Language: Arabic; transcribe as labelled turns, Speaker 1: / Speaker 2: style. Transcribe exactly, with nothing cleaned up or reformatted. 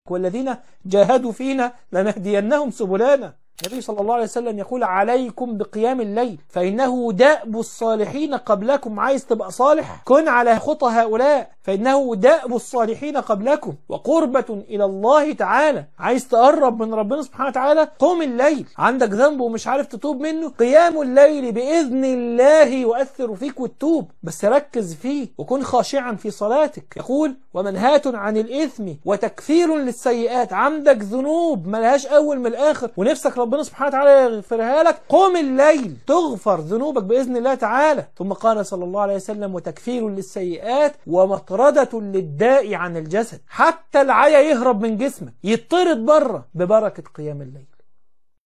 Speaker 1: والذين جاهدوا فينا لنهدينهم سبلنا. النبي صلى الله عليه وسلم يقول عليكم بقيام الليل فإنه دأب الصالحين قبلكم. عايز تبقى صالح كن على خطى هؤلاء، فإنه دأب الصالحين قبلكم وقربة إلى الله تعالى. عايز تقرب من ربنا سبحانه وتعالى قم الليل. عندك ذنب ومش عارف تتوب منه، قيام الليل بإذن الله يؤثر فيك وتتوب، بس ركز فيه وكن خاشعا في صلاتك. يقول ومنهاة عن الإثم وتكفير للسيئات. عندك ذنوب ملهاش أول من الآخر ونفسك ربنا سبحانه وتعالى يغفرها لك، قم الليل تغفر ذنوبك بإذن الله تعالى. ثم قال صلى الله عليه وسلم وتكفير للسيئات ومطردة للداء عن الجسد. حتى العيا يهرب من جسمك يطرد بره ببركة قيام الليل.